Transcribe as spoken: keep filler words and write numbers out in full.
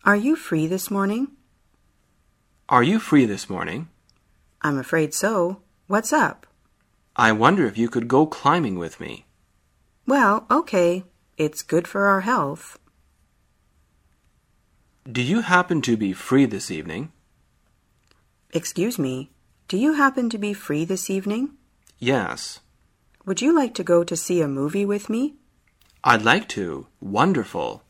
Are you free this morning? Are you free this morning? I'm afraid so. What's up? I wonder if you could go climbing with me. Well, okay. It's good for our health. Do you happen to be free this evening? Excuse me. Do you happen to be free this evening? Yes. Would you like to go to see a movie with me? I'd like to. Wonderful.